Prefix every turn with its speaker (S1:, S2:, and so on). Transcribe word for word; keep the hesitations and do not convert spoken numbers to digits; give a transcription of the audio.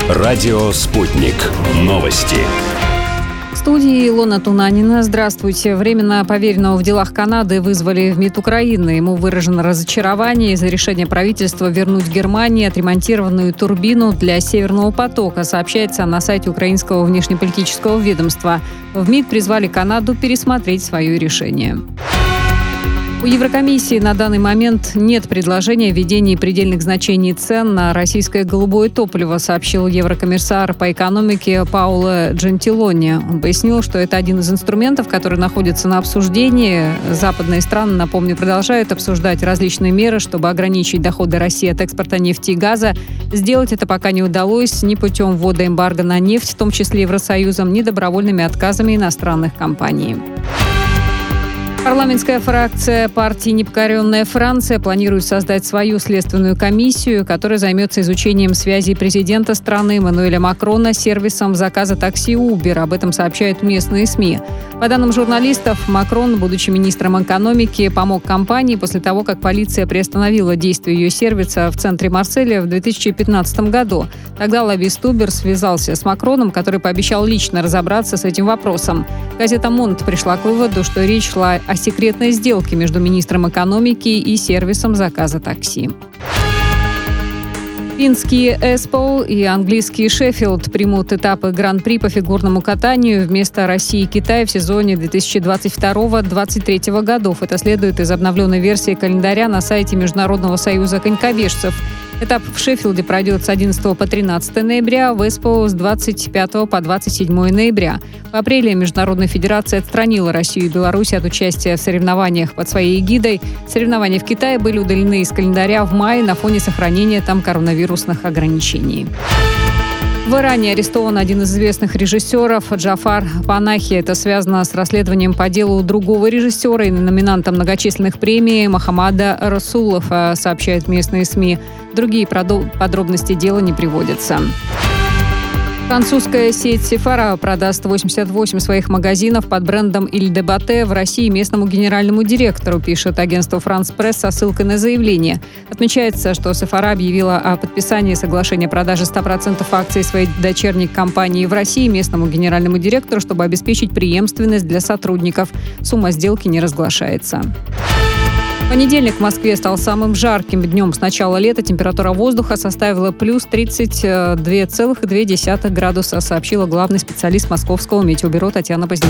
S1: Радио «Спутник». Новости.
S2: В студии Илона Тунанина. Здравствуйте. Временно поверенного в делах Канады вызвали в МИД Украины. Ему выражено разочарование из-за решения правительства вернуть Германии отремонтированную турбину для «Северного потока», сообщается на сайте украинского внешнеполитического ведомства. В МИД призвали Канаду пересмотреть свое решение. У Еврокомиссии на данный момент нет предложения о введении предельных значений цен на российское голубое топливо, сообщил еврокомиссар по экономике Паоло Джентилони. Он пояснил, что это один из инструментов, который находится на обсуждении. Западные страны, напомню, продолжают обсуждать различные меры, чтобы ограничить доходы России от экспорта нефти и газа. Сделать это пока не удалось ни путем ввода эмбарго на нефть, в том числе Евросоюзом, ни добровольными отказами иностранных компаний. Парламентская фракция партии «Непокоренная Франция» планирует создать свою следственную комиссию, которая займется изучением связей президента страны Эммануэля Макрона с сервисом заказа такси Uber. Об этом сообщают местные СМИ. По данным журналистов, Макрон, будучи министром экономики, помог компании после того, как полиция приостановила действие ее сервиса в центре Марселя в две тысячи пятнадцатом году. Тогда лоббист Uber связался с Макроном, который пообещал лично разобраться с этим вопросом. Газета «Монт» пришла к выводу, что речь шла о секретной сделке между министром экономики и сервисом заказа такси. Финские «Эспоу» и английские «Шеффилд» примут этапы Гран-при по фигурному катанию вместо России и Китая в сезоне две тысячи двадцать второго — две тысячи двадцать третьего годов. Это следует из обновленной версии календаря на сайте Международного союза конькобежцев. Этап в Шеффилде пройдет с одиннадцатого по тринадцатое ноября, в Эспоу с двадцать пятого по двадцать седьмое ноября. В апреле Международная федерация отстранила Россию и Беларусь от участия в соревнованиях под своей эгидой. Соревнования в Китае были удалены из календаря в мае на фоне сохранения там коронавирусных ограничений. В Иране арестован один из известных режиссеров Джафар Панахи. Это связано с расследованием по делу другого режиссера и номинанта многочисленных премий Мохаммада Расулова, сообщают местные СМИ. Другие подробности дела не приводятся. Французская сеть Sephora продаст восемьдесят восемь своих магазинов под брендом Иль де Батте в России местному генеральному директору, пишет агентство France Press со ссылкой на заявление. Отмечается, что Sephora объявила о подписании соглашения о продаже ста процентов акций своей дочерней компании в России местному генеральному директору, чтобы обеспечить преемственность для сотрудников. Сумма сделки не разглашается. Понедельник в Москве стал самым жарким днем с начала лета. Температура воздуха составила плюс тридцать два целых две десятых градуса, сообщила главный специалист Московского метеобюро Татьяна Позднякова.